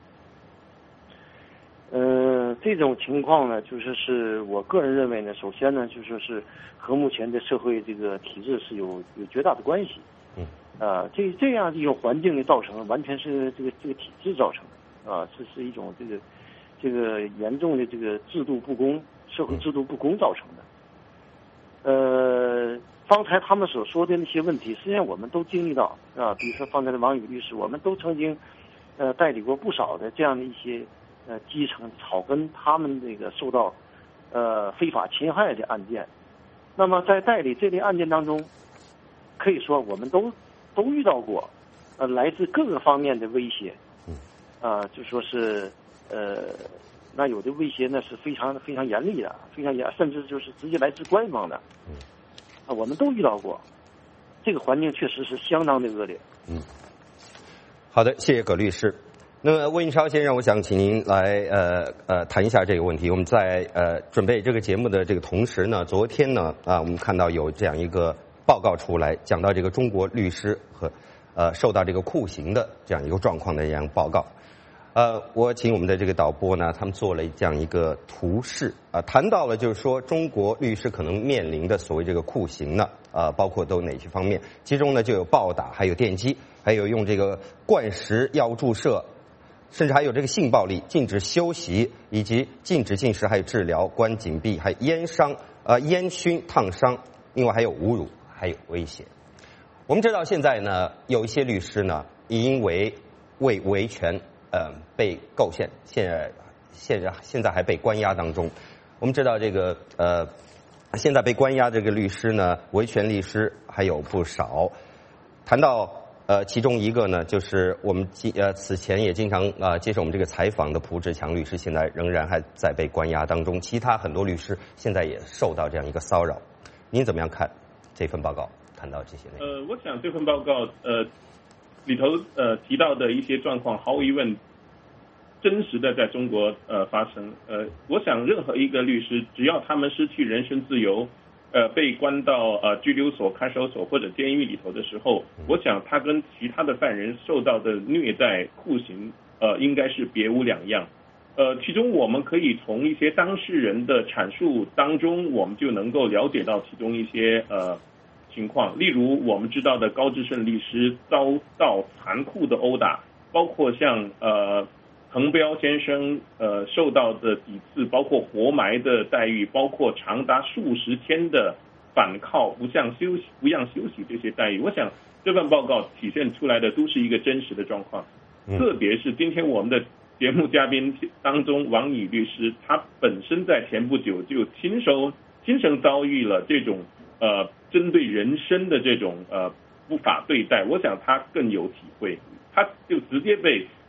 呃，这种情况呢，就是是我个人认为呢，首先呢，就说是和目前的社会这个体制是有有绝大的关系。 嗯。 啊，这这样一种环境的造成，完全是这个这个体制造成的啊，这是一种这个这个严重的这个制度不公、社会制度不公造成的。呃，方才他们所说的那些问题，实际上我们都经历到啊，比如说方才的王宇律师，我们都曾经呃代理过不少的这样的一些。呃，基层草根他们这个受到呃非法侵害的案件，那么在代理这类案件当中，可以说我们都都遇到过呃来自各个方面的威胁，啊、呃，就说是呃那有的威胁呢是非常非常严厉的，非常严，甚至就是直接来自官方的，啊、呃，我们都遇到过，这个环境确实是相当的恶劣。 嗯，好的，谢谢葛律师。那么温超先生，我想请您来呃呃谈一下这个问题。我们在呃准备这个节目的这个同时呢，昨天呢啊，我们看到有这样一个报告出来，讲到这个中国律师和呃受到这个酷刑的这样一个状况的这样报告。呃，我请我们的这个导播呢，他们做了这样一个图示啊、呃，谈到了就是说中国律师可能面临的所谓这个酷刑呢，啊、呃，包括都哪些方面？其中呢就有暴打，还有电击，还有用这个灌食、药物注射。甚至还有这个性暴力、禁止休息，以及禁止进食，还有治疗、关禁闭，还有烟伤、呃烟熏、烫伤，另外还有侮辱，还有威胁。我们知道现在呢，有一些律师呢，因为为维权，呃，被构陷，现在现在现在还被关押当中。我们知道这个呃，现在被关押这个律师呢，维权律师还有不少。谈到。呃，其中一个呢，就是我们呃此前也经常啊、呃、接受我们这个采访的蒲志强律师，现在仍然还在被关押当中。其他很多律师现在也受到这样一个骚扰。您怎么样看这份报告谈到这些内容？ 呃，我想这份报告呃里头呃提到的一些状况，毫无疑问真实的在中国呃发生。呃，我想任何一个律师，只要他们失去人身自由。呃，被关到呃拘留所、看守所或者监狱里头的时候，我想他跟其他的犯人受到的虐待、酷刑，呃，应该是别无两样。呃，其中我们可以从一些当事人的阐述当中，我们就能够了解到其中一些呃情况。例如，我们知道的高志顺律师遭到残酷的殴打，包括像呃。滕彪先生呃受到的几次包括活埋的待遇，包括长达数十天的反抗不向休息不让休息这些待遇，我想这份报告体现出来的都是一个真实的状况。嗯、特别是今天我们的节目嘉宾当中，王宇律师，他本身在前不久就亲手亲身遭遇了这种呃针对人身的这种呃不法对待，我想他更有体会，他就直接被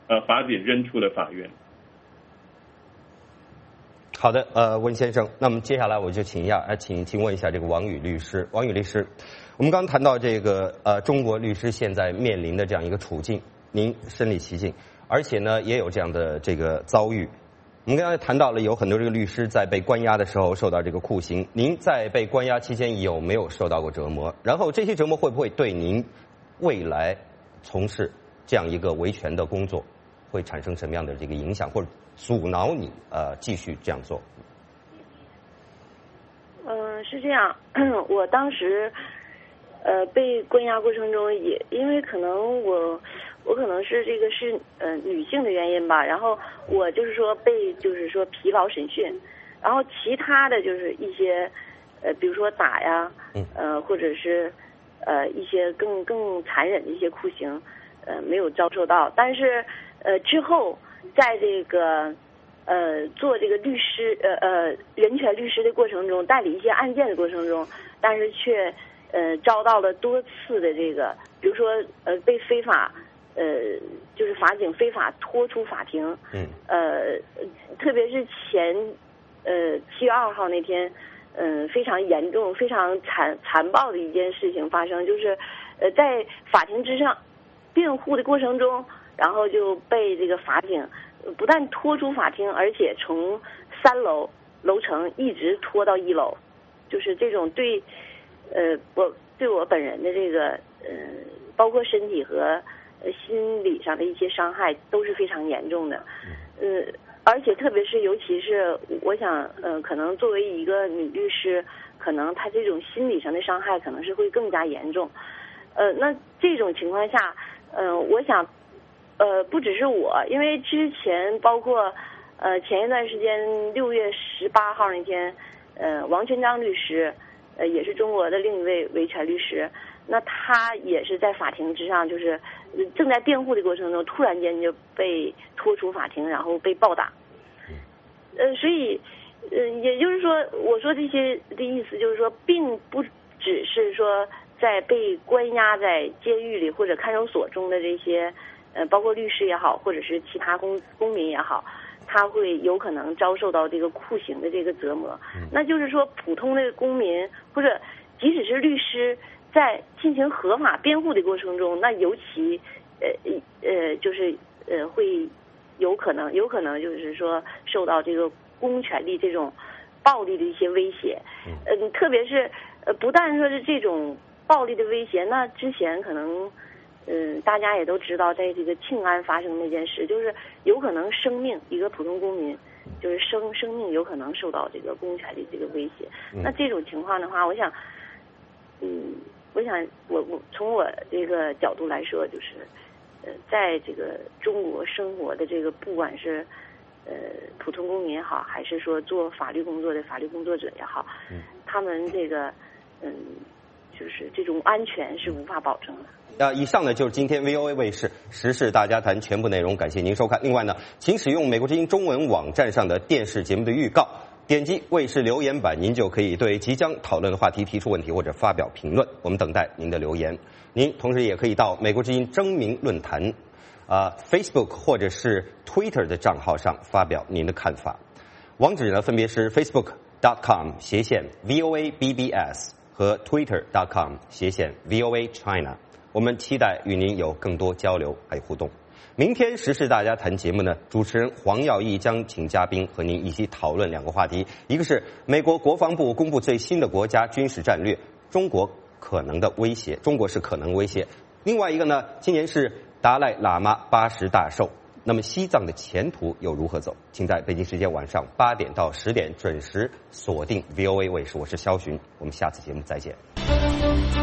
呃法典扔出了法院。 好的，呃，温先生，那么接下来我就请一下，呃，请请问一下这个王宇律师，王宇律师，我们刚谈到这个呃中国律师现在面临的这样一个处境，您身历其境，而且呢也有这样的这个遭遇。我们刚才谈到了有很多这个律师在被关押的时候受到这个酷刑，您在被关押期间有没有受到过折磨？然后这些折磨会不会对您未来从事这样一个维权的工作会产生什么样的这个影响，或者阻挠你呃继续这样做？ 嗯、呃，是这样，我当时呃被关押过程中也因为可能我我可能是这个是呃女性的原因吧，然后我就是说被就是说疲劳审讯，然后其他的就是一些呃比如说打呀，呃或者是呃一些更更残忍的一些酷刑，呃没有遭受到，但是呃之后在这个呃做这个律师呃呃人权律师的过程中，代理一些案件的过程中，但是却呃遭到了多次的这个，比如说呃被非法呃就是法警非法拖出法庭， 嗯， 呃特别是前呃七月二号那天，嗯、呃、非常严重非常残残暴的一件事情发生，就是呃在法庭之上辩护的过程中，然后就被这个法警不但拖出法庭，而且从三楼楼层一直拖到一楼，就是这种对呃我对我本人的这个呃包括身体和呃心理上的一些伤害都是非常严重的，呃而且特别是尤其是我想呃可能作为一个女律师，可能她这种心理上的伤害可能是会更加严重，呃那这种情况下，呃我想。呃，不只是我，因为之前包括呃前一段时间六月十八号那天，呃王全璋律师，呃也是中国的另一位维权律师，那他也是在法庭之上，就是正在辩护的过程中，突然间就被拖出法庭，然后被暴打。呃，所以呃也就是说，我说这些的意思就是说，并不只是说在被关押在监狱里或者看守所中的这些。呃，包括律师也好，或者是其他公公民也好，他会有可能遭受到这个酷刑的这个折磨。嗯、那就是说，普通的公民或者即使是律师，在进行合法辩护的过程中，那尤其呃呃就是呃会有可能有可能就是说受到这个公权力这种暴力的一些威胁。嗯、呃，特别是呃不但说是这种暴力的威胁，那之前可能。嗯，大家也都知道，在这个庆安发生那件事，就是有可能生命，一个普通公民，就是生生命有可能受到这个公权力这个威胁。嗯、那这种情况的话，我想，嗯，我想我我从我这个角度来说，就是，呃，在这个中国生活的这个，不管是呃普通公民也好，还是说做法律工作的法律工作者也好，嗯、他们这个嗯，就是这种安全是无法保证的。 呃，以上呢就是今天 V O A 卫视时事大家谈全部内容，感谢您收看。另外呢，请使用美国之音中文网站上的电视节目的预告，点击卫视留言板，您就可以对即将讨论的话题提出问题或者发表评论，我们等待您的留言。您同时也可以到美国之音征名论坛啊、呃、Facebook 或者是 Twitter 的账号上发表您的看法。网址呢分别是 facebook dot com 斜线 V O A B B S 和 Twitter dot com 斜线 V O A China。我们期待与您有更多交流还有互动。明天时事大家谈节目呢，主持人黄耀义将请嘉宾和您一起讨论两个话题，一个是美国国防部公布最新的国家军事战略，中国可能的威胁，中国是可能威胁。另外一个呢，今年是达赖喇嘛八十大寿，那么西藏的前途又如何走？请在北京时间晚上八点到十点准时锁定 V O A 卫视，我是肖寻，我们下次节目再见。